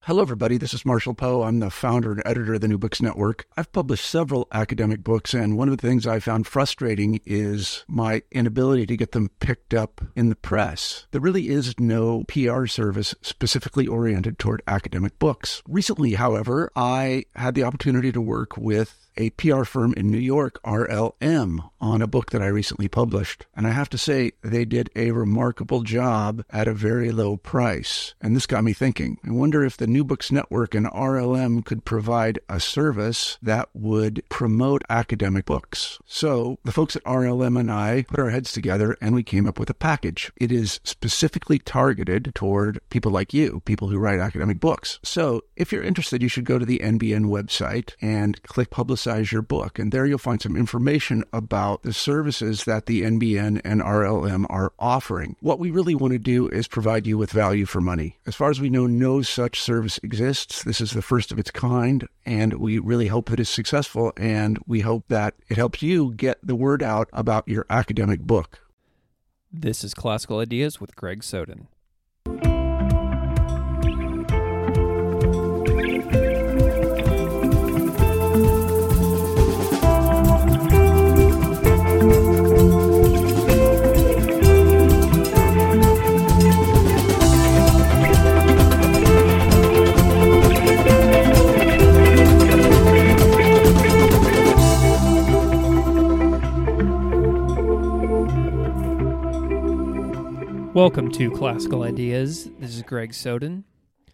Hello, everybody. This is Marshall Poe. I'm the founder and editor of the New Books Network. I've published several academic books, and one of the things I found frustrating is my inability to get them picked up in the press. There really is no PR service specifically oriented toward academic books. Recently, however, I had the opportunity to work with a PR firm in New York, RLM, on a book that I recently published. And I have to say, they did a remarkable job at a very low price. And this got me thinking. I wonder if the New Books Network and RLM could provide a service that would promote academic books. So the folks at RLM and I put our heads together and we came up with a package. It is specifically targeted toward people like you, people who write academic books. So if you're interested, you should go to the NBN website and click Publicize Your Book. And there you'll find some information about the services that the NBN and RLM are offering. What we really want to do is provide you with value for money. As far as we know, no such service exists. This is the first of its kind, and we really hope that it's successful, and we hope that it helps you get the word out about your academic book. This is Classical Ideas with Greg Soden. Welcome to Classical Ideas. This is Greg Soden.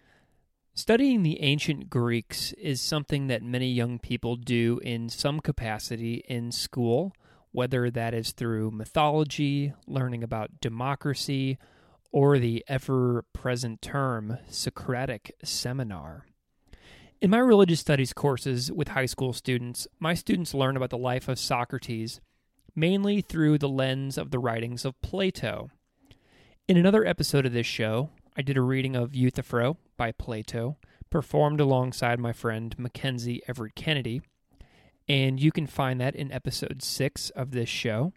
Studying the ancient Greeks is something that many young people do in some capacity in school, whether that is through mythology, learning about democracy, or the ever-present term Socratic seminar. In my religious studies courses with high school students, my students learn about the life of Socrates, mainly through the lens of the writings of Plato. In another episode of this show, I did a reading of Euthyphro by Plato, performed alongside my friend Mackenzie Everett Kennedy, and you can find that in episode 6 of this show.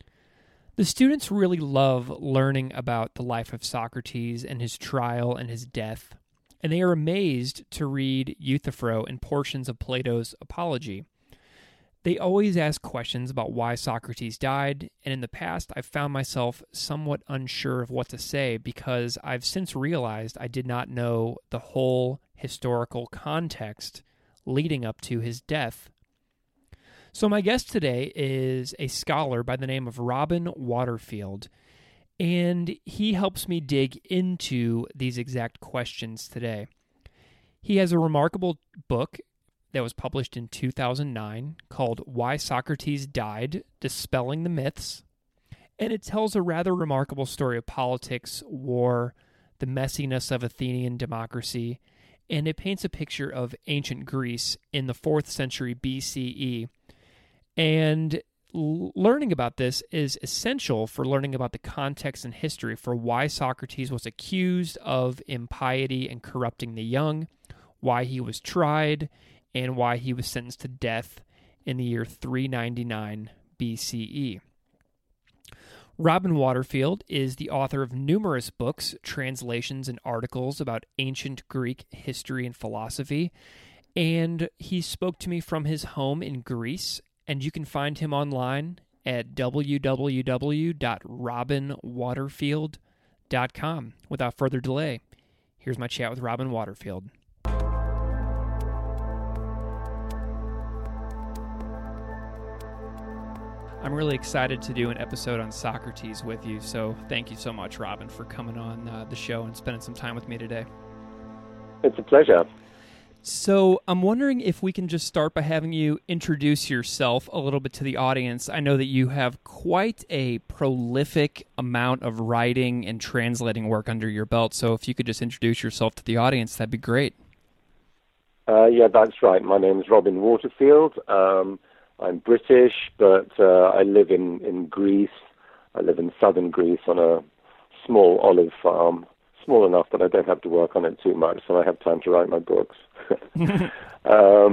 The students really love learning about the life of Socrates and his trial and his death, and they are amazed to read Euthyphro and portions of Plato's Apology. They always ask questions about why Socrates died, and in the past I've found myself somewhat unsure of what to say because I've since realized I did not know the whole historical context leading up to his death. So my guest today is a scholar by the name of Robin Waterfield, and he helps me dig into these exact questions today. He has a remarkable book that was published in 2009 called Why Socrates Died, Dispelling the Myths, and it tells a rather remarkable story of politics, war, the messiness of Athenian democracy, and it paints a picture of ancient Greece in the 4th century BCE. And learning about this is essential for learning about the context and history for why Socrates was accused of impiety and corrupting the young, why he was tried, and why he was sentenced to death in the year 399 BCE. Robin Waterfield is the author of numerous books, translations, and articles about ancient Greek history and philosophy, and he spoke to me from his home in Greece, and you can find him online at www.robinwaterfield.com. Without further delay, here's my chat with Robin Waterfield. I'm really excited to do an episode on Socrates with you, so thank you so much, Robin, for coming on the show and spending some time with me today. It's a pleasure. So I'm wondering if we can just start by having you introduce yourself a little bit to the audience. I know that you have quite a prolific amount of writing and translating work under your belt, so if you could just introduce yourself to the audience, that'd be great. Yeah, that's right. My name is Robin Waterfield. I'm British, but I live in Greece. I live in southern Greece on a small olive farm, small enough that I don't have to work on it too much, so I have time to write my books. I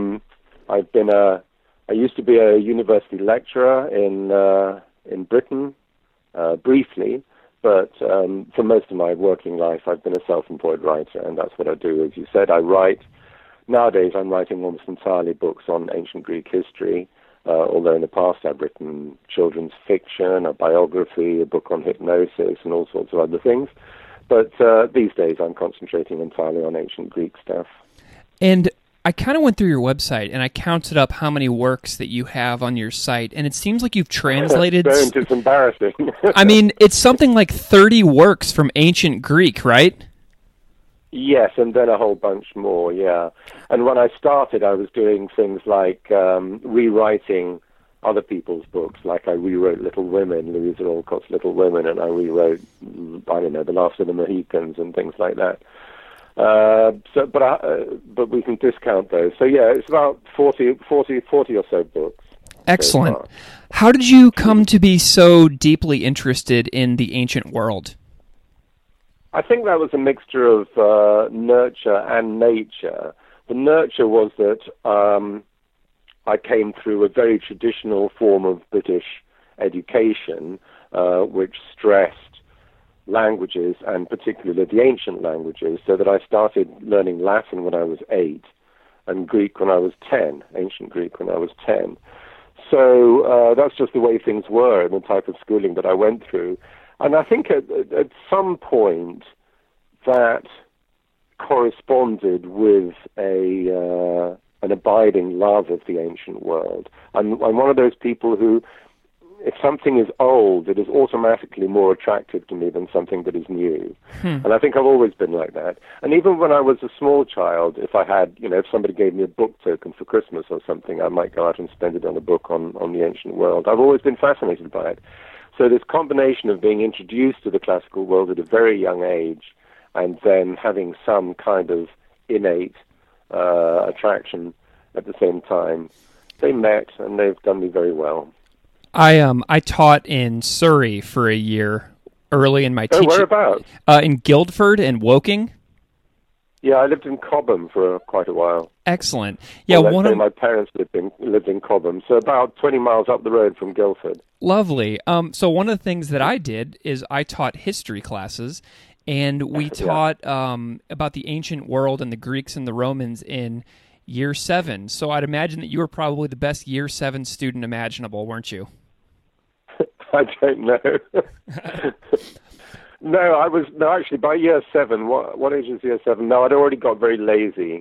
used to be a university lecturer in Britain, briefly, But for most of my working life, I've been a self-employed writer, and that's what I do. As you said, I write. Nowadays, I'm writing almost entirely books on ancient Greek history, although in the past I've written children's fiction, a biography, a book on hypnosis, and all sorts of other things. But these days, I'm concentrating entirely on ancient Greek stuff. And I kind of went through your website, and I counted up how many works that you have on your site, and it seems like you've translated... It's embarrassing. I mean, it's something like 30 works from ancient Greek, right? Yes, and then a whole bunch more, yeah. And when I started, I was doing things like rewriting other people's books, like I rewrote Little Women, Louisa Alcott's Little Women, and I rewrote, I don't know, The Last of the Mohicans and things like that. But we can discount those. So yeah, it's about 40 or so books. Excellent. So how did you come to be so deeply interested in the ancient world? I think that was a mixture of nurture and nature. The nurture was that I came through a very traditional form of British education, which stressed languages, and particularly the ancient languages, so that I started learning Latin when I was 8 and Greek when I was 10, ancient Greek when I was 10. So that's just the way things were and the type of schooling that I went through. And I think at some point that corresponded with an abiding love of the ancient world. I'm one of those people who, if something is old, it is automatically more attractive to me than something that is new. And I think I've always been like that. And even when I was a small child, if somebody gave me a book token for Christmas or something, I might go out and spend it on a book on the ancient world. I've always been fascinated by it. So this combination of being introduced to the classical world at a very young age and then having some kind of innate attraction at the same time, they met and they've done me very well. I taught in Surrey for a year early in my teaching. Whereabouts? In Guildford and Woking. Yeah, I lived in Cobham for quite a while. Excellent. Yeah, my parents lived in Cobham, so about 20 miles up the road from Guildford. Lovely. So one of the things that I did is I taught history classes, and we taught about the ancient world and the Greeks and the Romans in Year 7. So I'd imagine that you were probably the best Year 7 student imaginable, weren't you? I don't know. No, actually, by Year 7, what age is Year 7? No, I'd already got very lazy.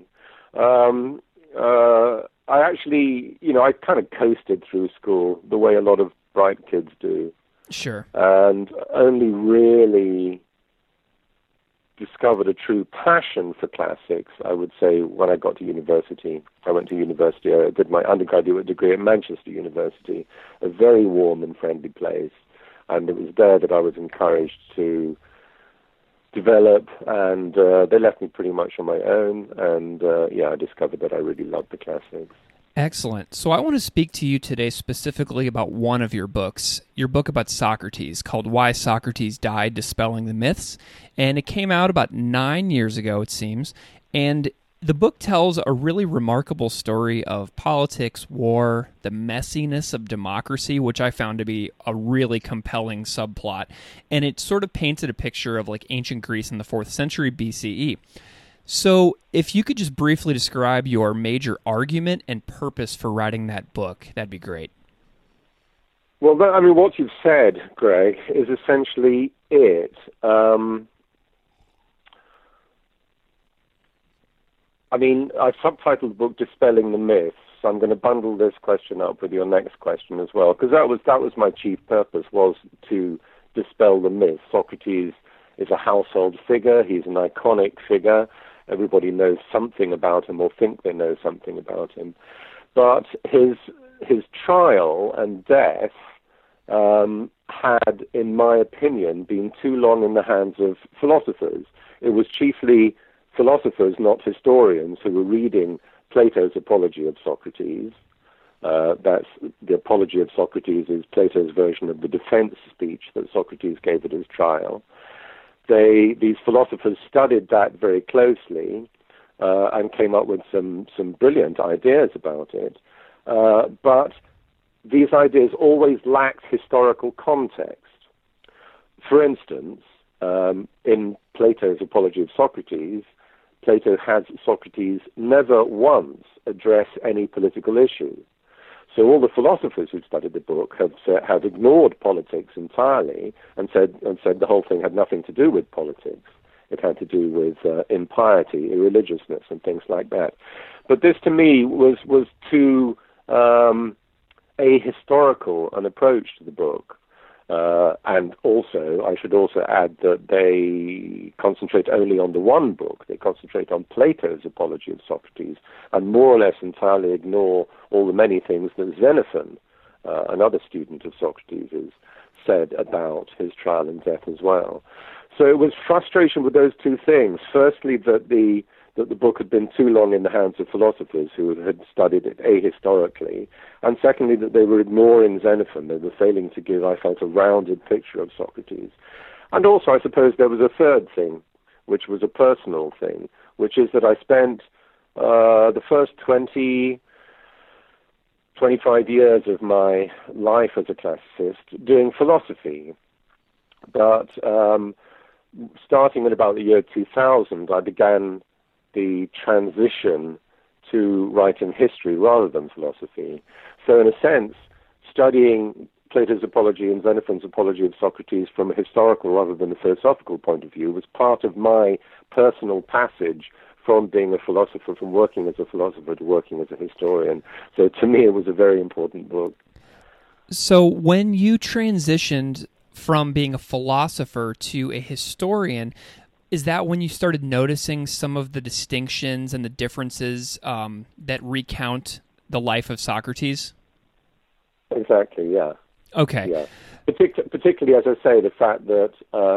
I actually, I kind of coasted through school the way a lot of bright kids do. Sure. And only really discovered a true passion for classics, I would say, when I got to university. I went to university. I did my undergraduate degree at Manchester University, a very warm and friendly place. And it was there that I was encouraged to develop, and they left me pretty much on my own. And, I discovered that I really loved the classics. Excellent. So I want to speak to you today specifically about one of your books, your book about Socrates, called Why Socrates Died, Dispelling the Myths. And it came out about 9 years ago, it seems. And the book tells a really remarkable story of politics, war, the messiness of democracy, which I found to be a really compelling subplot. And it sort of painted a picture of like ancient Greece in the 4th century BCE. So if you could just briefly describe your major argument and purpose for writing that book, that'd be great. Well, what you've said, Greg, is essentially it. I subtitled the book Dispelling the Myths. So I'm going to bundle this question up with your next question as well, because that was my chief purpose, was to dispel the myths. Socrates is a household figure. He's an iconic figure. Everybody knows something about him or think they know something about him. But his trial and death had, in my opinion, been too long in the hands of philosophers. It was chiefly philosophers, not historians, who were reading Plato's Apology of Socrates. That's the Apology of Socrates is Plato's version of the defense speech that Socrates gave at his trial. These philosophers studied that very closely and came up with some brilliant ideas about it. But these ideas always lacked historical context. For instance, in Plato's Apology of Socrates, Plato has Socrates never once address any political issue. So all the philosophers who studied the book have ignored politics entirely and said the whole thing had nothing to do with politics. It had to do with impiety, irreligiousness, and things like that. But this, to me, was too ahistorical an approach to the book. And also, I should also add that they concentrate only on the one book. They concentrate on Plato's Apology of Socrates and more or less entirely ignore all the many things that Xenophon, another student of Socrates, has said about his trial and death as well. So it was frustration with those two things. Firstly, that the book had been too long in the hands of philosophers who had studied it ahistorically, and secondly, that they were ignoring Xenophon. They were failing to give, I felt, a rounded picture of Socrates. And also, I suppose there was a third thing, which was a personal thing, which is that I spent the first 25 years of my life as a classicist doing philosophy. But starting in about the year 2000, I began the transition to writing history rather than philosophy. So in a sense, studying Plato's Apology and Xenophon's Apology of Socrates from a historical rather than a philosophical point of view was part of my personal passage from being a philosopher, from working as a philosopher to working as a historian. So to me, it was a very important book. So when you transitioned from being a philosopher to a historian, is that when you started noticing some of the distinctions and the differences that recount the life of Socrates? Exactly, yeah. Okay. Yeah. Particularly, as I say, the fact that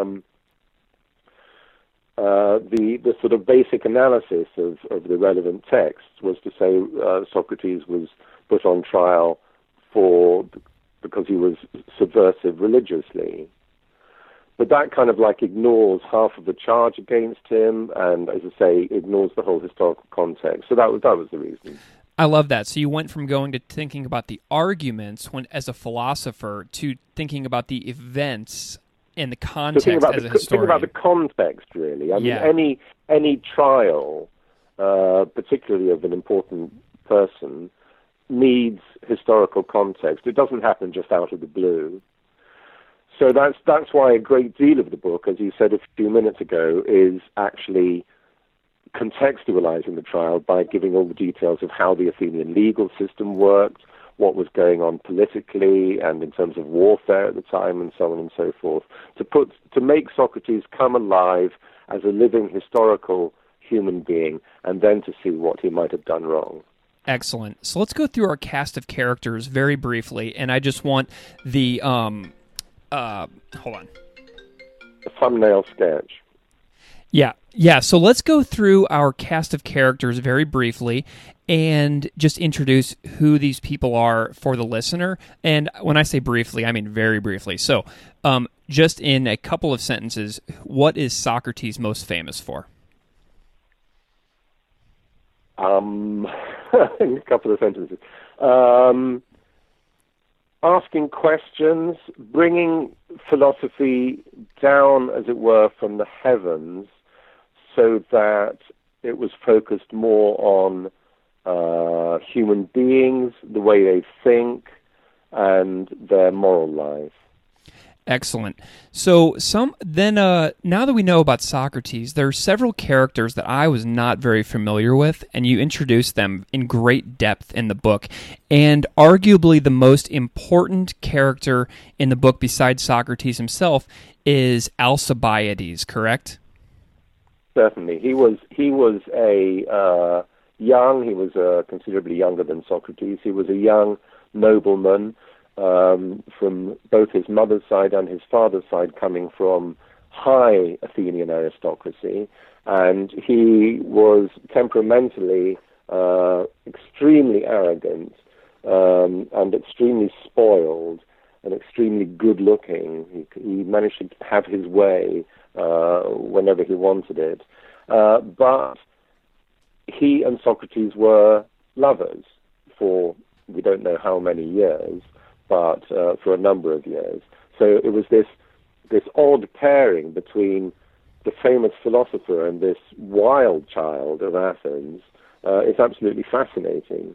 the sort of basic analysis of the relevant texts was to say Socrates was put on trial because he was subversive religiously. But that kind of like ignores half of the charge against him, and as I say, ignores the whole historical context. So that was the reason. I love that. So you went from going to thinking about the arguments as a philosopher to thinking about the events and the context as a historian. Think about the context, really. I mean, any trial, particularly of an important person, needs historical context. It doesn't happen just out of the blue. So that's why a great deal of the book, as you said a few minutes ago, is actually contextualizing the trial by giving all the details of how the Athenian legal system worked, what was going on politically and in terms of warfare at the time, and so on and so forth, to make Socrates come alive as a living historical human being, and then to see what he might have done wrong. Excellent. So let's go through our cast of characters very briefly, and I just want the hold on. A thumbnail sketch. Yeah. So let's go through our cast of characters very briefly and just introduce who these people are for the listener. And when I say briefly, I mean very briefly. So just in a couple of sentences, what is Socrates most famous for? In a couple of sentences. Asking questions, bringing philosophy down, as it were, from the heavens, so that it was focused more on human beings, the way they think, and their moral life. Excellent. So now that we know about Socrates, there are several characters that I was not very familiar with, and you introduced them in great depth in the book. And arguably the most important character in the book besides Socrates himself is Alcibiades, correct? Certainly. He was considerably younger than Socrates. He was a young nobleman, from both his mother's side and his father's side, coming from high Athenian aristocracy, and he was temperamentally extremely arrogant and extremely spoiled and extremely good-looking. He managed to have his way whenever he wanted it, but he and Socrates were lovers for we don't know how many years, but for a number of years. So it was this this odd pairing between the famous philosopher and this wild child of Athens is absolutely fascinating.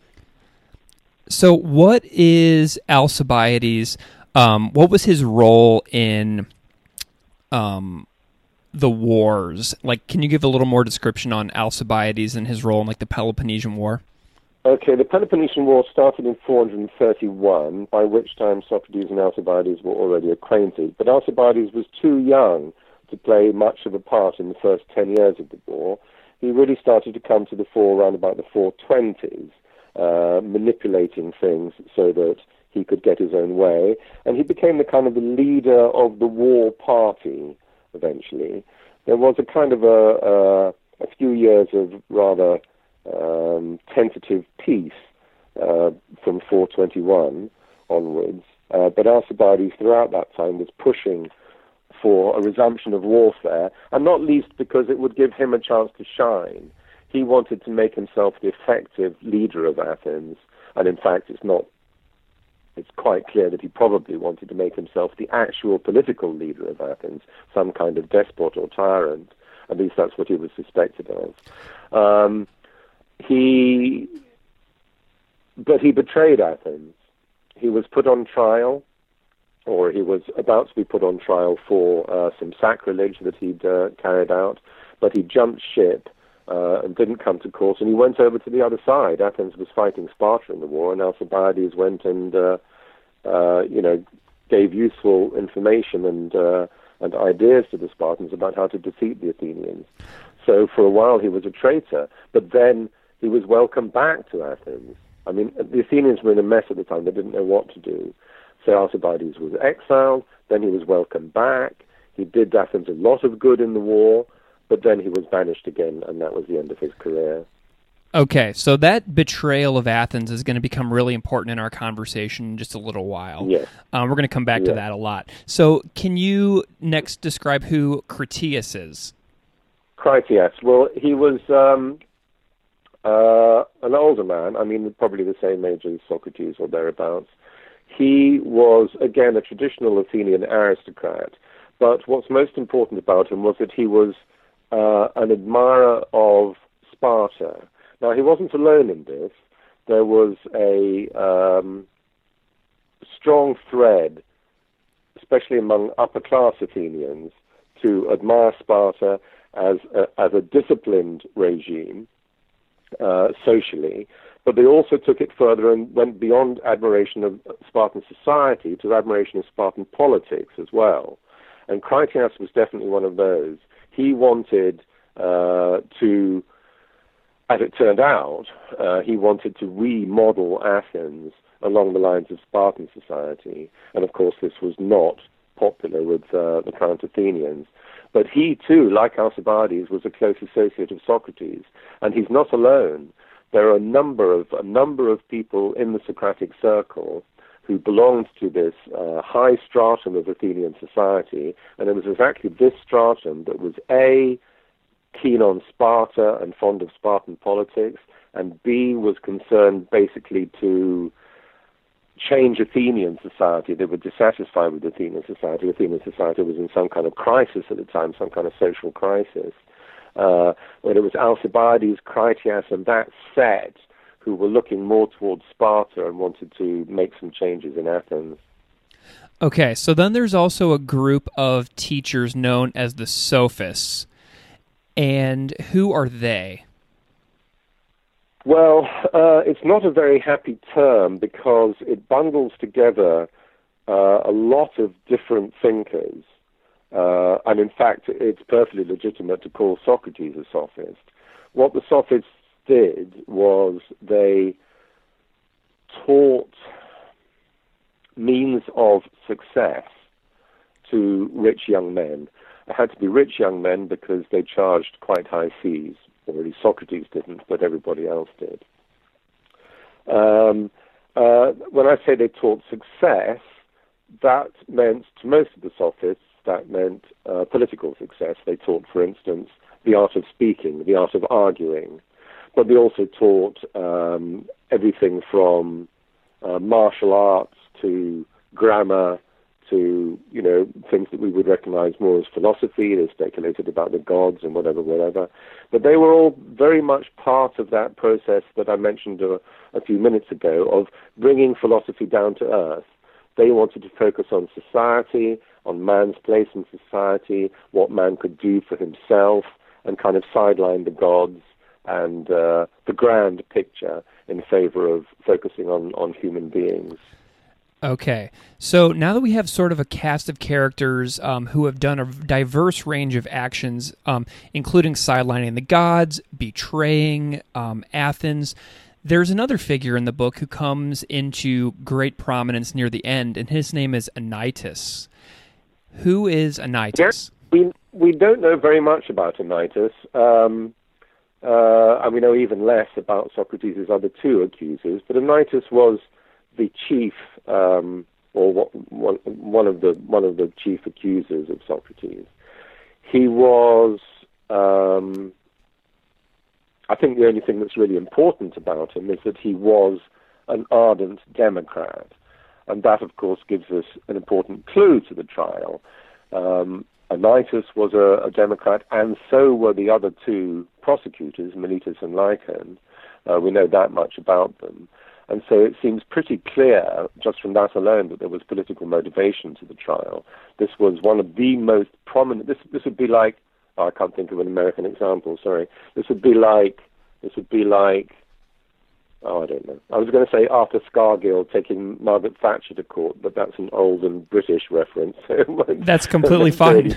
So what is Alcibiades, what was his role in the wars? Like, can you give a little more description on Alcibiades and his role in, like, the Peloponnesian War? Okay, the Peloponnesian War started in 431, by which time Socrates and Alcibiades were already acquainted. But Alcibiades was too young to play much of a part in the first 10 years of the war. He really started to come to the fore around about the 420s, manipulating things so that he could get his own way. And he became the kind of the leader of the war party, eventually. There was a kind of a few years of rather tentative peace from 421 onwards. But Alcibiades, throughout that time, was pushing for a resumption of warfare, and not least because it would give him a chance to shine. He wanted to make himself the effective leader of Athens, and in fact it's quite clear that he probably wanted to make himself the actual political leader of Athens, some kind of despot or tyrant. At least that's what he was suspected of. But he betrayed Athens. He was put on trial, or he was about to be put on trial for some sacrilege that he'd carried out, but he jumped ship and didn't come to court, and he went over to the other side. Athens was fighting Sparta in the war, and Alcibiades went and gave useful information and ideas to the Spartans about how to defeat the Athenians. So for a while he was a traitor, but then he was welcomed back to Athens. I mean, the Athenians were in a mess at the time. They didn't know what to do. So Alcibiades was exiled, then he was welcomed back. He did Athens a lot of good in the war, but then he was banished again, and that was the end of his career. Okay, so that betrayal of Athens is going to become really important in our conversation in just a little while. Yes. We're going to come back to that a lot. So can you next describe who Critias is? Critias, well, he was an older man, I mean, probably the same age as Socrates or thereabouts. He was, again, a traditional Athenian aristocrat, but what's most important about him was that he was an admirer of Sparta. Now, he wasn't alone in this. There was a strong thread, especially among upper-class Athenians, to admire Sparta as a disciplined regime, socially, but they also took it further and went beyond admiration of Spartan society to admiration of Spartan politics as well. And Critias was definitely one of those. He wanted to, as it turned out, he wanted to remodel Athens along the lines of Spartan society. And of course, this was not popular with the current Athenians. But he, too, like Alcibiades, was a close associate of Socrates. And he's not alone. There are a number of people in the Socratic circle who belonged to this high stratum of Athenian society, and it was exactly this stratum that was A, keen on Sparta and fond of Spartan politics, and B, was concerned basically to change Athenian society. They were dissatisfied with Athenian society. Athenian society was in some kind of crisis at the time, some kind of social crisis. When it was Alcibiades, Critias, and that set who were looking more towards Sparta and wanted to make some changes in Athens. Okay, so then there's also a group of teachers known as the Sophists. And who are they? Well, it's not a very happy term because it bundles together a lot of different thinkers. And in fact, it's perfectly legitimate to call Socrates a sophist. What the sophists did was they taught means of success to rich young men. It had to be rich young men because they charged quite high fees. Already Socrates didn't, but everybody else did. When I say they taught success, that meant, to most of the sophists, that meant political success. They taught, for instance, the art of speaking, the art of arguing. But they also taught everything from martial arts to grammar to, things that we would recognize more as philosophy. They speculated about the gods and whatever. But they were all very much part of that process that I mentioned a few minutes ago of bringing philosophy down to earth. They wanted to focus on society, on man's place in society, what man could do for himself, and kind of sideline the gods and the grand picture in favor of focusing on human beings. Okay, so now that we have sort of a cast of characters who have done a diverse range of actions, including sidelining the gods, betraying Athens, there's another figure in the book who comes into great prominence near the end, and his name is Anytus. Who is Anytus? We don't know very much about Anytus, and we know even less about Socrates' other two accusers, but Anytus was the chief, or one of the chief accusers of Socrates. He was, I think the only thing that's really important about him is that he was an ardent Democrat, and that, of course, gives us an important clue to the trial. Anytus was a Democrat, and so were the other two prosecutors, Meletus and Lycon. We know that much about them. And so it seems pretty clear, just from that alone, that there was political motivation to the trial. This was one of the most prominent. This would be like, I can't think of an American example. Sorry. This would be like. I don't know. I was going to say Arthur Scargill taking Margaret Thatcher to court, but that's an old and British reference. That's completely fine.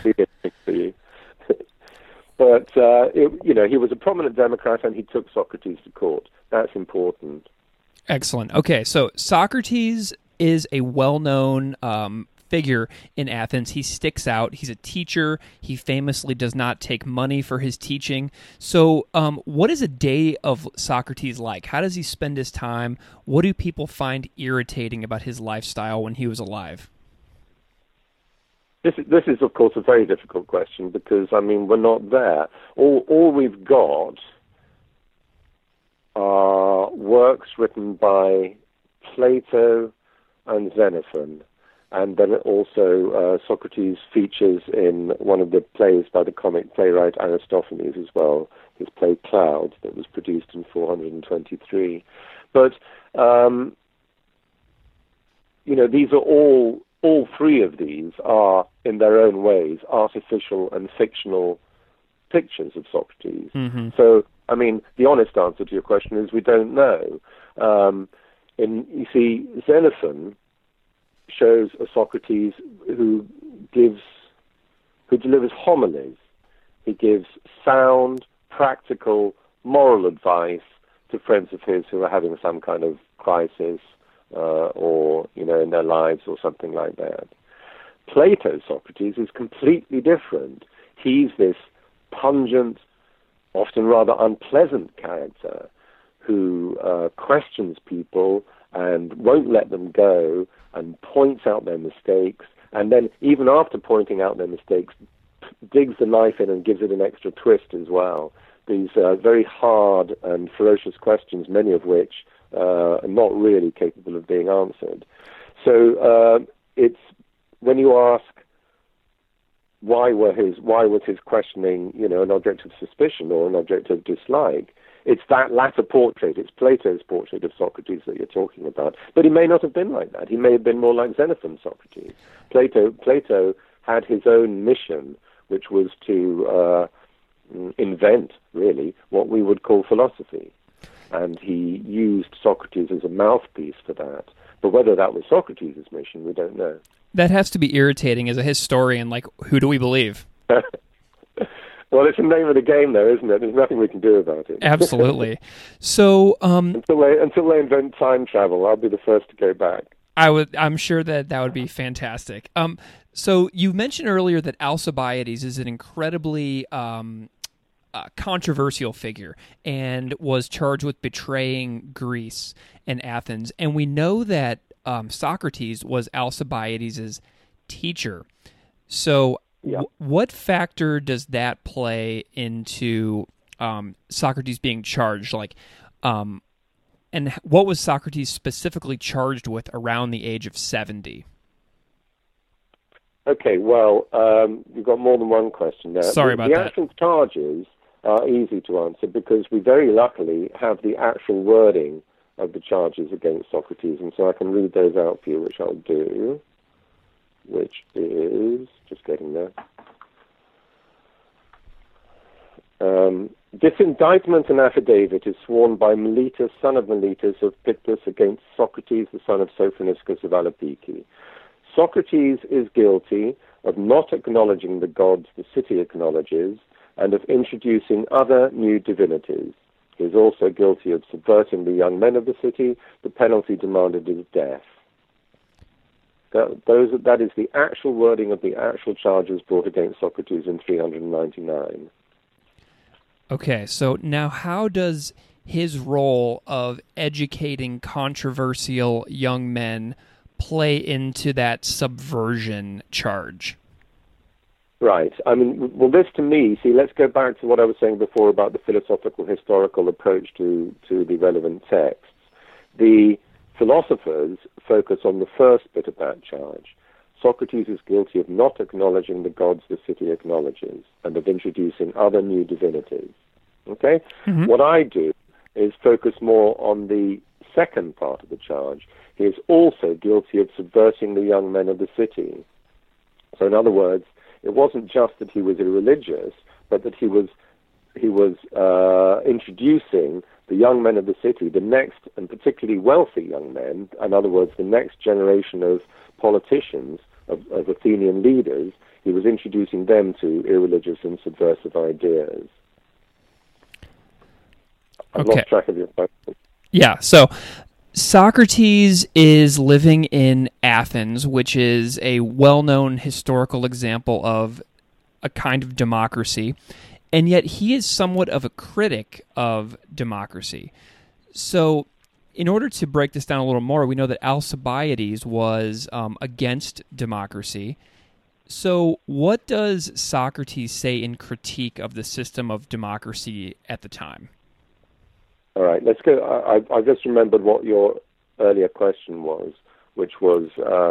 But he was a prominent Democrat, and he took Socrates to court. That's important. Excellent. Okay, so Socrates is a well-known figure in Athens. He sticks out. He's a teacher. He famously does not take money for his teaching. So what is a day of Socrates like? How does he spend his time? What do people find irritating about his lifestyle when he was alive? This is, of course, a very difficult question because, we're not there. All we've got are works written by Plato and Xenophon, and then also Socrates features in one of the plays by the comic playwright Aristophanes as well, his play Clouds that was produced in 423. But, these are all three of these are, in their own ways, artificial and fictional pictures of Socrates. Mm-hmm. So, the honest answer to your question is we don't know. You see, Xenophon shows a Socrates who delivers homilies. He gives sound, practical, moral advice to friends of his who are having some kind of crisis or in their lives or something like that. Plato's Socrates is completely different. He's this pungent, often rather unpleasant character who questions people and won't let them go and points out their mistakes, and then even after pointing out their mistakes, digs the knife in and gives it an extra twist as well. These very hard and ferocious questions, many of which are not really capable of being answered. So it's when you ask why was his questioning, an object of suspicion or an object of dislike, it's that latter portrait, it's Plato's portrait of Socrates that you're talking about. But he may not have been like that. He may have been more like Xenophon's Socrates. Plato had his own mission, which was to invent, really, what we would call philosophy. And he used Socrates as a mouthpiece for that. But whether that was Socrates' mission, we don't know. That has to be irritating as a historian. Like, who do we believe? Well, it's the name of the game, though, isn't it? There's nothing we can do about it. Absolutely. So, until they invent time travel, I'll be the first to go back. I'm sure that would be fantastic. So you mentioned earlier that Alcibiades is an incredibly controversial figure and was charged with betraying Greece and Athens, and we know that Socrates was Alcibiades' teacher. So. Yeah. What factor does that play into Socrates being charged? And what was Socrates specifically charged with around the age of 70? Okay, well, you've got more than one question there. Sorry about that. that. The actual charges are easy to answer because we very luckily have the actual wording of the charges against Socrates, and so I can read those out for you, which I'll do, which is, just getting there. This indictment and affidavit is sworn by Meletus, son of Meletus of Pictus, against Socrates, the son of Sophoniscus of Alopece. Socrates is guilty of not acknowledging the gods the city acknowledges and of introducing other new divinities. He is also guilty of subverting the young men of the city. The penalty demanded is death. That is the actual wording of the actual charges brought against Socrates in 399. Okay, so now how does his role of educating controversial young men play into that subversion charge? Right. I mean, well, this to me, see, let's go back to what I was saying before about the philosophical historical approach to the relevant texts. The philosophers focus on the first bit of that charge. Socrates is guilty of not acknowledging the gods the city acknowledges and of introducing other new divinities. Okay? Mm-hmm. What I do is focus more on the second part of the charge. He is also guilty of subverting the young men of the city. So in other words, it wasn't just that he was irreligious, but that he was introducing the young men of the city, the next, and particularly wealthy young men, in other words, the next generation of politicians, of Athenian leaders, he was introducing them to irreligious and subversive ideas. I've lost track of your question. Yeah, so Socrates is living in Athens, which is a well-known historical example of a kind of democracy, and yet he is somewhat of a critic of democracy. So in order to break this down a little more, we know that Alcibiades was against democracy. So what does Socrates say in critique of the system of democracy at the time? All right, let's go. I just remembered what your earlier question was, which was,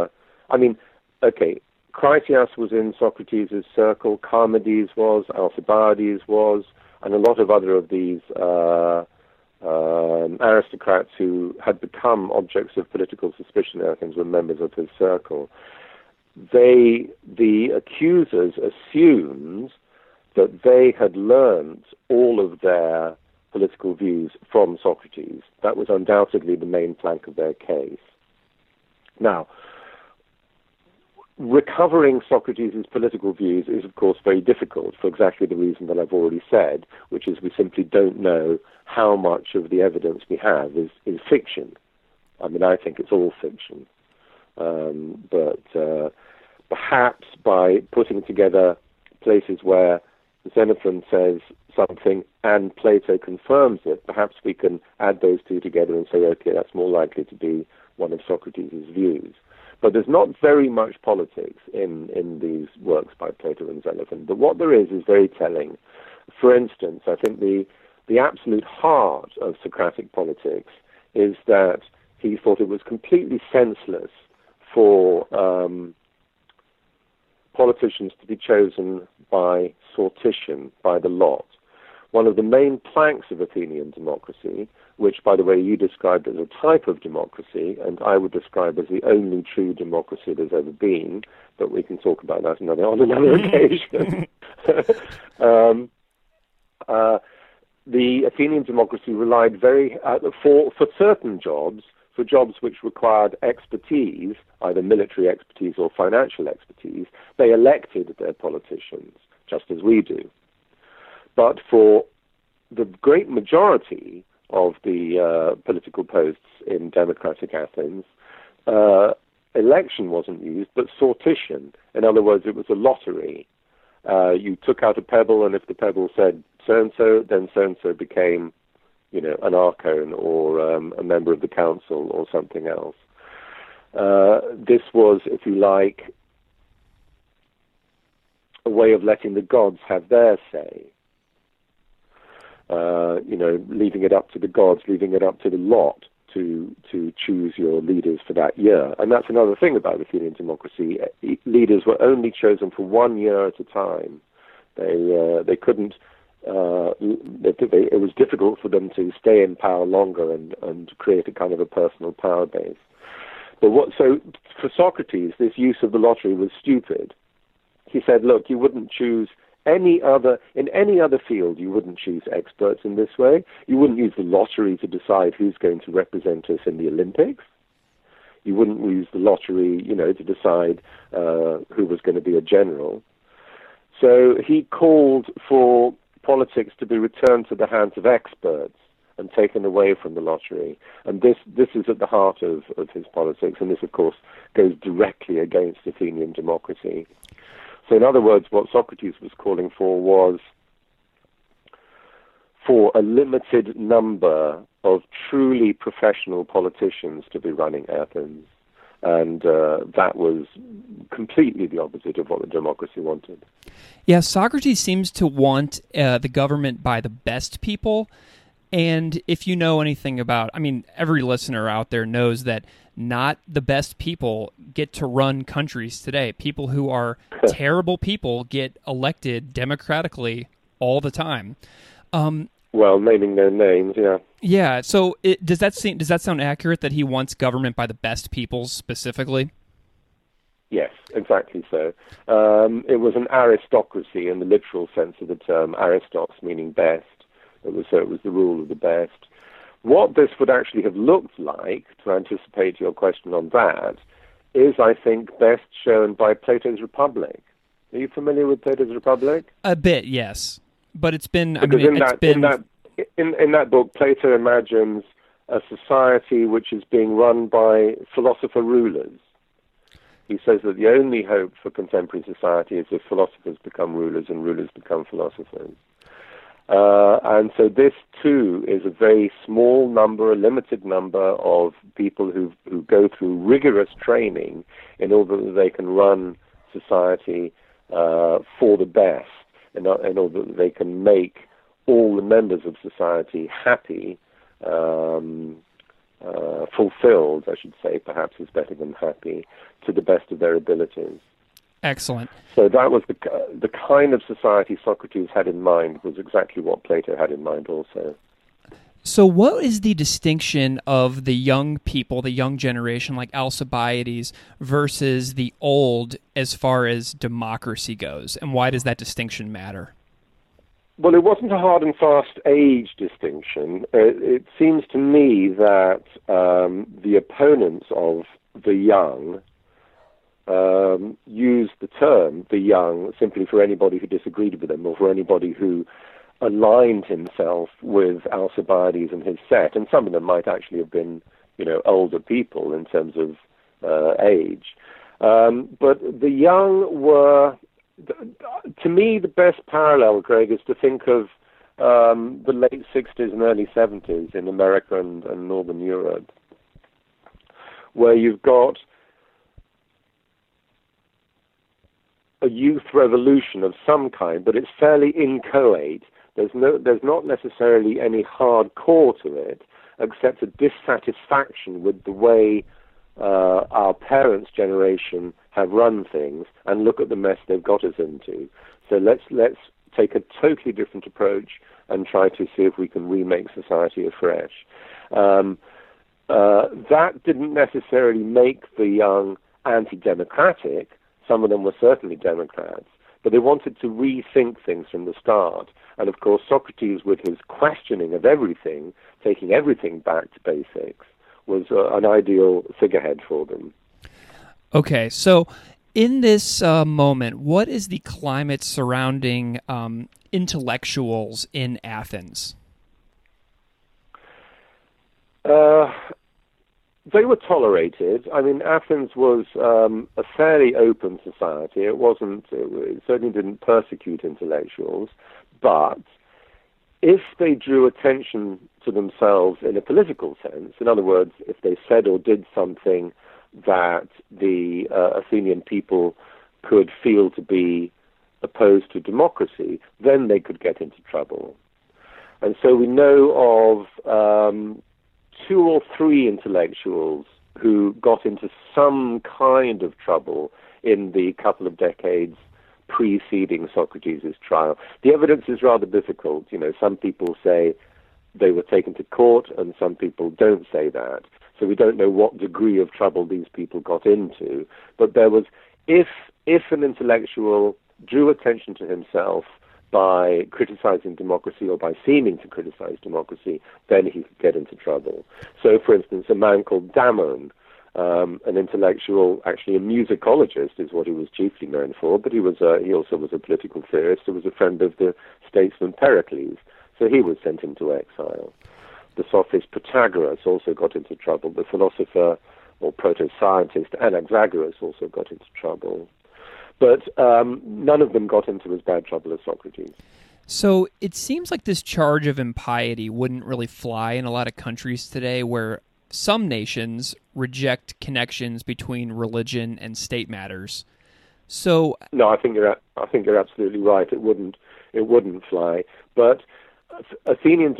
Critias was in Socrates' circle, Charmides was, Alcibiades was, and a lot of other of these aristocrats who had become objects of political suspicion in Athens were members of his circle. The accusers assumed that they had learned all of their political views from Socrates. That was undoubtedly the main plank of their case. Now, recovering Socrates' political views is, of course, very difficult for exactly the reason that I've already said, which is we simply don't know how much of the evidence we have is fiction. I mean, I think it's all fiction. But perhaps by putting together places where Xenophon says something and Plato confirms it, perhaps we can add those two together and say, okay, that's more likely to be one of Socrates' views. But there's not very much politics in these works by Plato and Xenophon. But what there is very telling. For instance, I think the absolute heart of Socratic politics is that he thought it was completely senseless for politicians to be chosen by sortition, by the lot. One of the main planks of Athenian democracy, which, by the way, you described as a type of democracy, and I would describe as the only true democracy there's ever been, but we can talk about that on another occasion. The Athenian democracy relied for certain jobs, for jobs which required expertise, either military expertise or financial expertise, they elected their politicians, just as we do. But for the great majority of the political posts in democratic Athens, election wasn't used, but sortition. In other words, it was a lottery. You took out a pebble, and if the pebble said so-and-so, then so-and-so became, an archon or a member of the council or something else. This was, if you like, a way of letting the gods have their say. Leaving it up to the gods, leaving it up to the lot to choose your leaders for that year. And that's another thing about Athenian democracy. Leaders were only chosen for 1 year at a time. They couldn't. It was difficult for them to stay in power longer and create a kind of a personal power base. So for Socrates, this use of the lottery was stupid. He said, look, you wouldn't choose in any other field, you wouldn't choose experts in this way. You wouldn't use the lottery to decide who's going to represent us in the Olympics. You wouldn't use the lottery, to decide who was going to be a general. So he called for politics to be returned to the hands of experts and taken away from the lottery. And this is at the heart of his politics, and this, of course, goes directly against Athenian democracy. So in other words, what Socrates was calling for was for a limited number of truly professional politicians to be running Athens. And that was completely the opposite of what the democracy wanted. Yeah, Socrates seems to want the government by the best people. And if you know anything about, every listener out there knows that not the best people get to run countries today. People who are terrible people get elected democratically all the time. Well, naming their names, yeah. Yeah. So does that sound accurate that he wants government by the best people specifically? Yes, exactly so. It was an aristocracy in the literal sense of the term, aristos meaning best. It was the rule of the best. What this would actually have looked like, to anticipate your question on that, is, I think, best shown by Plato's Republic. Are you familiar with Plato's Republic? A bit, yes. But it's been... In that book, Plato imagines a society which is being run by philosopher rulers. He says that the only hope for contemporary society is if philosophers become rulers and rulers become philosophers. And so this, too, is a very small number, a limited number of people who go through rigorous training in order that they can run society for the best, in order that they can make all the members of society happy, fulfilled, I should say, perhaps is better than happy, to the best of their abilities. Excellent. So that was the kind of society Socrates had in mind, was exactly what Plato had in mind also. So what is the distinction of the young people, the young generation like Alcibiades, versus the old as far as democracy goes? And why does that distinction matter? Well, it wasn't a hard and fast age distinction. It seems to me that the opponents of the young used the term the young simply for anybody who disagreed with them or for anybody who aligned himself with Alcibiades and his set. And some of them might actually have been, older people in terms of age. But the young were, to me, the best parallel, Greg, is to think of the late 60s and early 70s in America and Northern Europe, where you've got a youth revolution of some kind, but it's fairly inchoate. There's not necessarily any hard core to it, except a dissatisfaction with the way our parents' generation have run things, and look at the mess they've got us into. So let's take a totally different approach and try to see if we can remake society afresh. That didn't necessarily make the young anti-democratic. Some of them were certainly Democrats, but they wanted to rethink things from the start. And of course, Socrates, with his questioning of everything, taking everything back to basics, was an ideal figurehead for them. Okay, so in this moment, what is the climate surrounding intellectuals in Athens? They were tolerated. Athens was a fairly open society. It certainly didn't persecute intellectuals, but if they drew attention to themselves in a political sense, in other words, if they said or did something that the Athenian people could feel to be opposed to democracy, then they could get into trouble. And so we know of 2 or 3 intellectuals who got into some kind of trouble in the couple of decades preceding Socrates' trial. The evidence is rather difficult. Some people say they were taken to court, and some people don't say that. So we don't know what degree of trouble these people got into. But there was, if an intellectual drew attention to himself by criticizing democracy or by seeming to criticize democracy, then he could get into trouble. So, for instance, a man called Damon, an intellectual, actually a musicologist is what he was chiefly known for, but he also was a political theorist. He was a friend of the statesman Pericles, so he was sent into exile. The sophist Protagoras also got into trouble. The philosopher or proto-scientist Anaxagoras also got into trouble. But none of them got into as bad trouble as Socrates. So it seems like this charge of impiety wouldn't really fly in a lot of countries today, where some nations reject connections between religion and state matters. So no, I think you're absolutely right. It wouldn't fly. But Athenian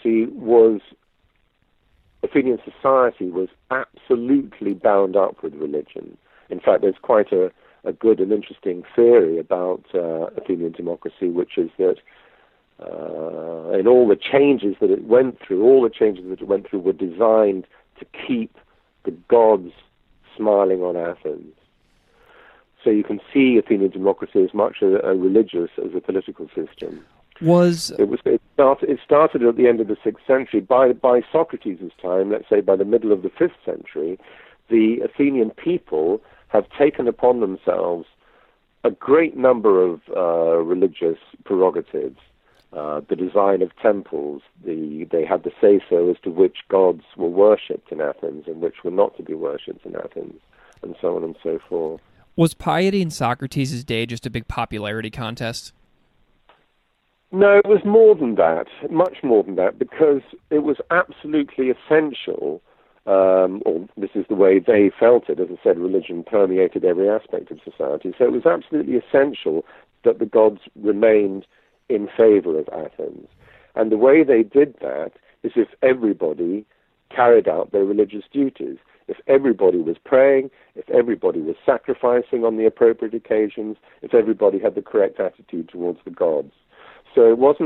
society was absolutely bound up with religion. In fact, there's quite a good and interesting theory about Athenian democracy, which is that in all the changes that it went through, were designed to keep the gods smiling on Athens. So you can see Athenian democracy as much a religious as a political system. It started at the end of the 6th century. By Socrates' time, let's say by the middle of the 5th century, the Athenian people have taken upon themselves a great number of religious prerogatives. The design of temples, they had the say-so as to which gods were worshipped in Athens and which were not to be worshipped in Athens, and so on and so forth. Was piety in Socrates' day just a big popularity contest? No, it was more than that, much more than that, because it was absolutely essential, or this is the way they felt it. As I said, religion permeated every aspect of society, so it was absolutely essential that the gods remained in favor of Athens. And the way they did that is if everybody carried out their religious duties. If everybody was praying, if everybody was sacrificing on the appropriate occasions, if everybody had the correct attitude towards the gods. So it was,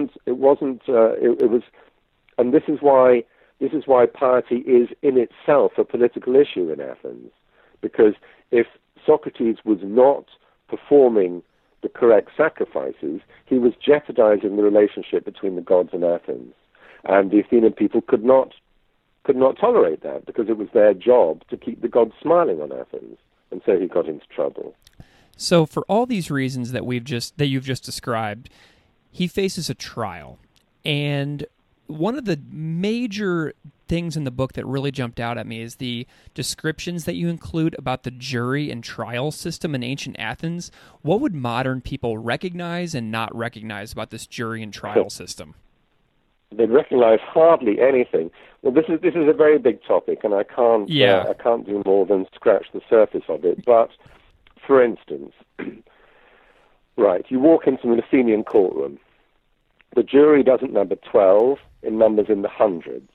and this is why piety is in itself a political issue in Athens, because if Socrates was not performing the correct sacrifices, he was jeopardizing the relationship between the gods and Athens, and the Athenian people could not tolerate that, because it was their job to keep the gods smiling on Athens, and so he got into trouble. So, for all these reasons that you've just described, he faces a trial, and one of the major things in the book that really jumped out at me is the descriptions that you include about the jury and trial system in ancient Athens. What would modern people recognize and not recognize about this jury and trial system? They'd recognize hardly anything. Well, this is a very big topic, and I can't do more than scratch the surface of it. But, for instance, right, you walk into an Athenian courtroom. The jury doesn't number 12, it numbers in the hundreds.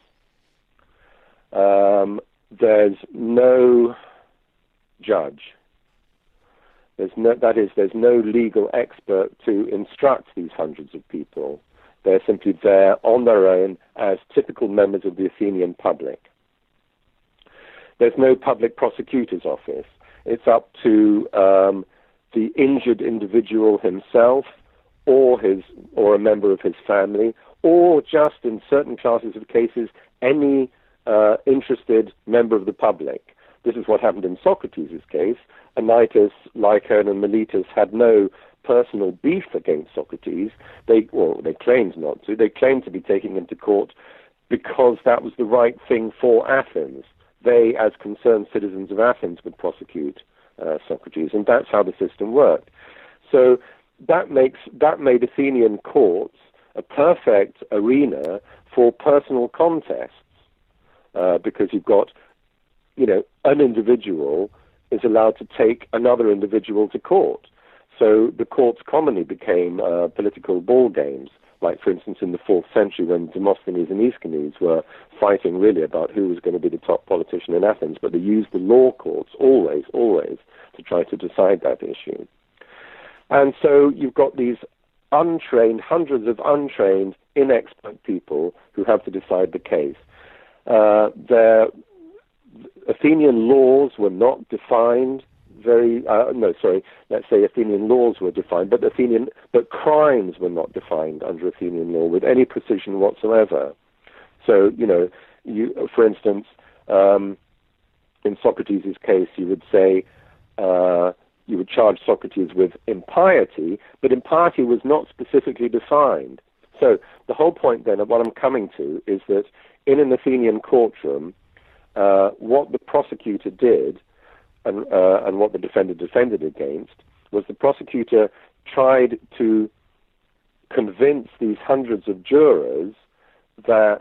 There's no judge. There's no legal expert to instruct these hundreds of people. They're simply there on their own as typical members of the Athenian public. There's no public prosecutor's office. It's up to the injured individual himself, or a member of his family, or just in certain classes of cases, any interested member of the public. This is what happened in Socrates' case. Anytus, Lycon, and Miletus had no personal beef against Socrates. They claimed not to. They claimed to be taking him to court because that was the right thing for Athens. They, as concerned citizens of Athens, would prosecute Socrates, and that's how the system worked. So that made Athenian courts a perfect arena for personal contests, because you've got, an individual is allowed to take another individual to court. So the courts commonly became political ball games like, for instance, in the 4th century when Demosthenes and Aeschines were fighting really about who was going to be the top politician in Athens, but they used the law courts always to try to decide that issue. And so you've got these hundreds of untrained, inexpert people who have to decide the case. Their Athenian laws were not defined let's say Athenian laws were defined, but crimes were not defined under Athenian law with any precision whatsoever. So, for instance, in Socrates' case, you would say, you would charge Socrates with impiety, but impiety was not specifically defined. So the whole point then of what I'm coming to is that in an Athenian courtroom, what the prosecutor did and what the defendant defended against was the prosecutor tried to convince these hundreds of jurors that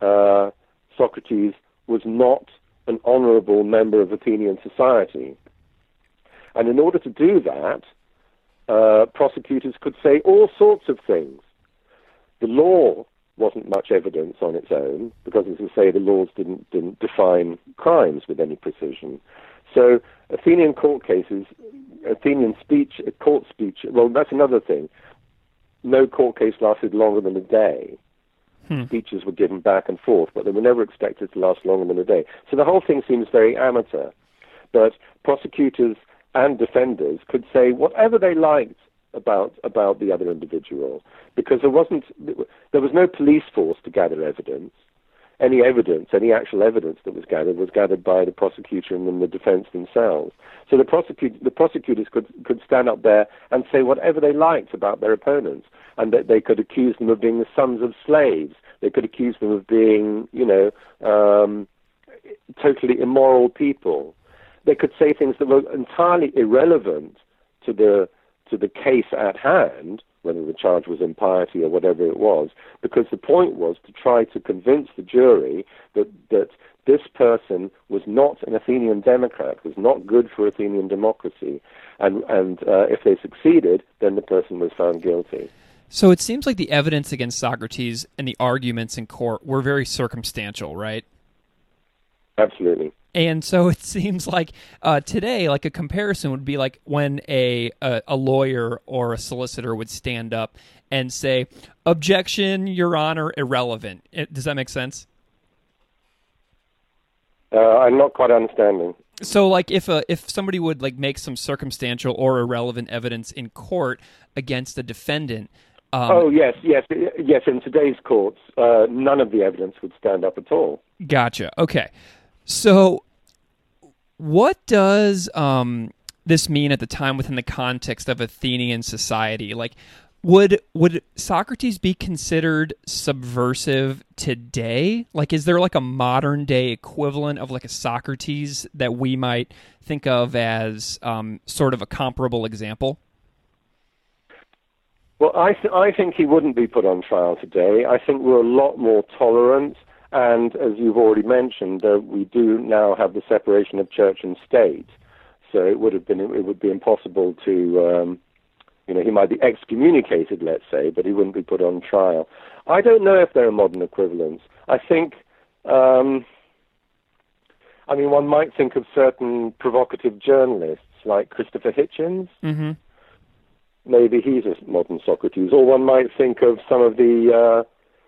Socrates was not an honorable member of Athenian society. And in order to do that, prosecutors could say all sorts of things. The law wasn't much evidence on its own, because, as I say, the laws didn't define crimes with any precision. So Athenian court cases, Athenian court speech, well, that's another thing. No court case lasted longer than a day. Speeches were given back and forth, but they were never expected to last longer than a day. So the whole thing seems very amateur. But prosecutors and defenders could say whatever they liked about the other individual, because there was no police force to gather evidence. Any actual evidence that was gathered by the prosecutor and then the defense themselves. So the prosecutors could stand up there and say whatever they liked about their opponents, and that they could accuse them of being the sons of slaves. They could accuse them of being, totally immoral people. They could say things that were entirely irrelevant to the case at hand, whether the charge was impiety or whatever it was, because the point was to try to convince the jury that this person was not an Athenian democrat, was not good for Athenian democracy, and if they succeeded, then the person was found guilty. So it seems like the evidence against Socrates and the arguments in court were very circumstantial, right? Absolutely. And so it seems like today, like a comparison would be like when a lawyer or a solicitor would stand up and say, "Objection, Your Honor, irrelevant." Does that make sense? I'm not quite understanding. So, like, if somebody would like make some circumstantial or irrelevant evidence in court against a defendant. Yes. In today's courts, none of the evidence would stand up at all. Gotcha. Okay. So, what does this mean at the time within the context of Athenian society? Like, would Socrates be considered subversive today? Like, is there like a modern day equivalent of like a Socrates that we might think of as sort of a comparable example? Well, I think he wouldn't be put on trial today. I think we're a lot more tolerant. And as you've already mentioned, we do now have the separation of church and state. So it would be impossible to, he might be excommunicated, let's say, but he wouldn't be put on trial. I don't know if there are modern equivalents. I think, one might think of certain provocative journalists like Christopher Hitchens. Mm-hmm. Maybe he's a modern Socrates. Or one might think of some of the...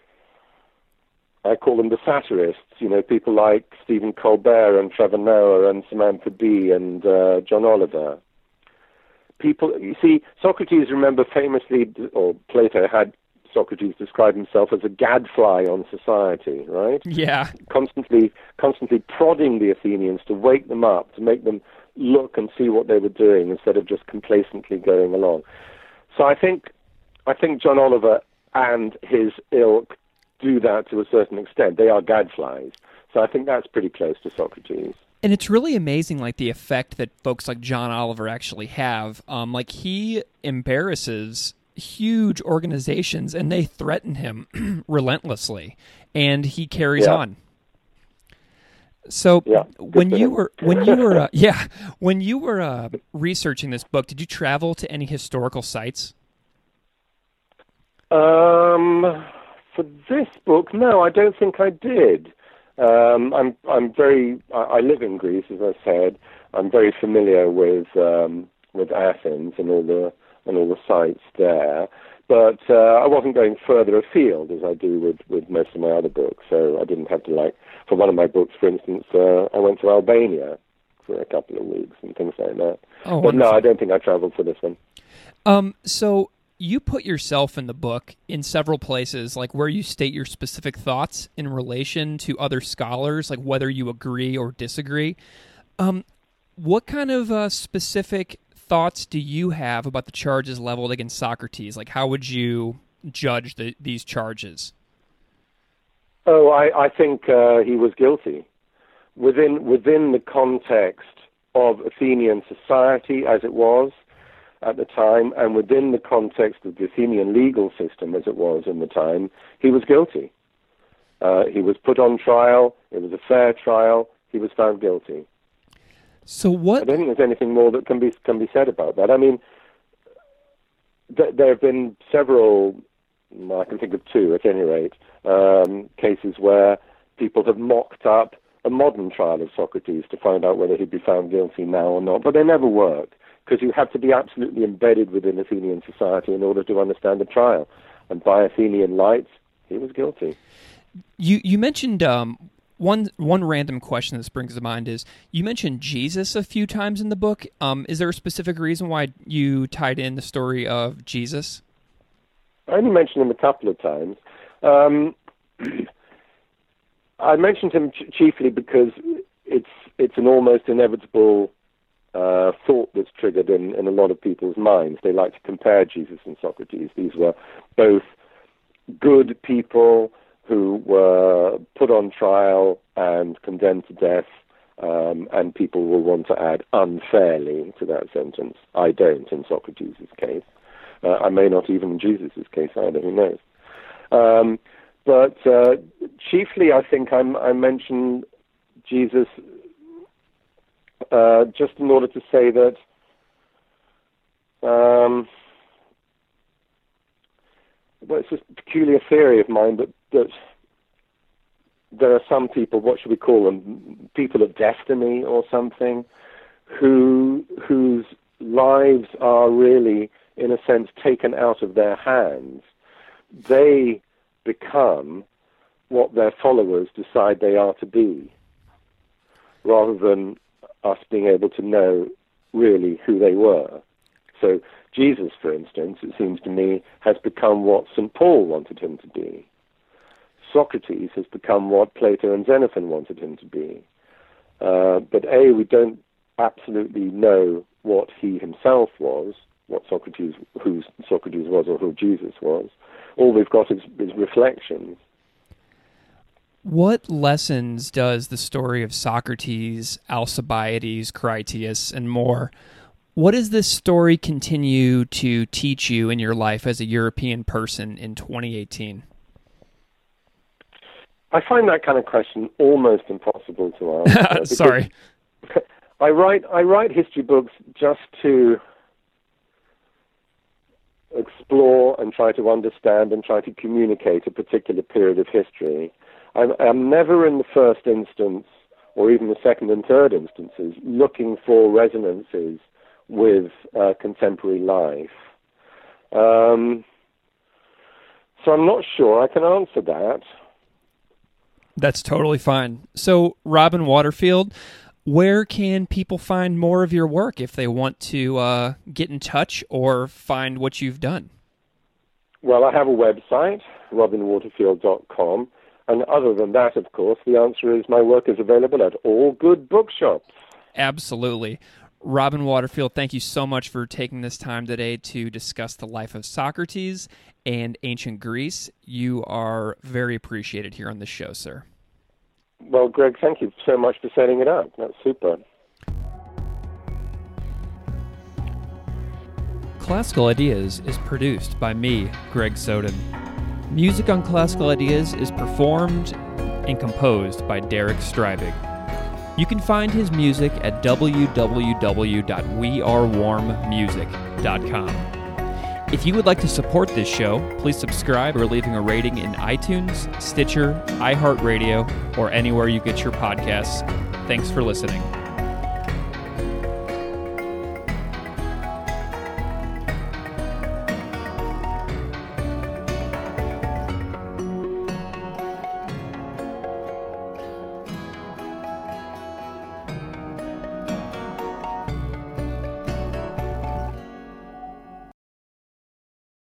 I call them the satirists, people like Stephen Colbert and Trevor Noah and Samantha Bee and John Oliver. You see, Socrates, remember, famously, or Plato had Socrates describe himself as a gadfly on society, right? Yeah. Constantly prodding the Athenians to wake them up, to make them look and see what they were doing instead of just complacently going along. So I think John Oliver and his ilk do that to a certain extent. They are gadflies. So I think that's pretty close to Socrates. And it's really amazing, like, the effect that folks like John Oliver actually have. Like, he embarrasses huge organizations, and they threaten him relentlessly, and he carries on. So when you were researching this book, did you travel to any historical sites? For this book, no, I don't think I did. I live in Greece, as I said. I'm very familiar with Athens and all the sites there, but I wasn't going further afield as I do with most of my other books. So I didn't have to, for one of my books, for instance, I went to Albania for a couple of weeks and things like that. Oh, but wonderful. no, I don't think I traveled for this one. So you put yourself in the book in several places, like where you state your specific thoughts in relation to other scholars, like whether you agree or disagree. What kind of specific thoughts do you have about the charges leveled against Socrates? Like, how would you judge these charges? Oh, I think he was guilty. Within the context of Athenian society as it was at the time, and within the context of the Athenian legal system as it was in the time, he was guilty. He was put on trial. It was a fair trial. He was found guilty. So what? I don't think there's anything more that can be said about that. I mean, there have been several, I can think of two at any rate, cases where people have mocked up a modern trial of Socrates to find out whether he'd be found guilty now or not, but they never work, because you have to be absolutely embedded within Athenian society in order to understand the trial. And by Athenian lights, he was guilty. You mentioned one random question that springs to mind is, you mentioned Jesus a few times in the book. Is there a specific reason why you tied in the story of Jesus? I only mentioned him a couple of times. I mentioned him chiefly because it's an almost inevitable thought that's triggered in a lot of people's minds. They like to compare Jesus and Socrates. These were both good people who were put on trial and condemned to death, and people will want to add unfairly to that sentence. I don't in Socrates' case. I may not even in Jesus' case either, who knows. But chiefly I think I mentioned Jesus just in order to say that well, it's just a peculiar theory of mine, but that there are some people, what should we call them, people of destiny or something, whose lives are really, in a sense, taken out of their hands. They become what their followers decide they are to be, rather than us being able to know really who they were. So Jesus, for instance, it seems to me, has become what St. Paul wanted him to be. Socrates has become what Plato and Xenophon wanted him to be. But we don't absolutely know what he himself was, who Socrates was, or who Jesus was. All we've got is reflections. What lessons does the story of Socrates, Alcibiades, Critias, and more, what does this story continue to teach you in your life as a European person in 2018? I find that kind of question almost impossible to answer. Sorry. I write history books just to explore and try to understand and try to communicate a particular period of history. I'm never in the first instance, or even the second and third instances, looking for resonances with contemporary life. So I'm not sure I can answer that. That's totally fine. So, Robin Waterfield, where can people find more of your work if they want to get in touch or find what you've done? Well, I have a website, robinwaterfield.com, and other than that, of course, the answer is my work is available at all good bookshops. Absolutely. Robin Waterfield, thank you so much for taking this time today to discuss the life of Socrates and ancient Greece. You are very appreciated here on this show, sir. Well, Greg, thank you so much for setting it up. That's super. Classical Ideas is produced by me, Greg Soden. Music on Classical Ideas is performed and composed by Derek Strybig. You can find his music at www.wearewarmmusic.com. If you would like to support this show, please subscribe or leaving a rating in iTunes, Stitcher, iHeartRadio, or anywhere you get your podcasts. Thanks for listening.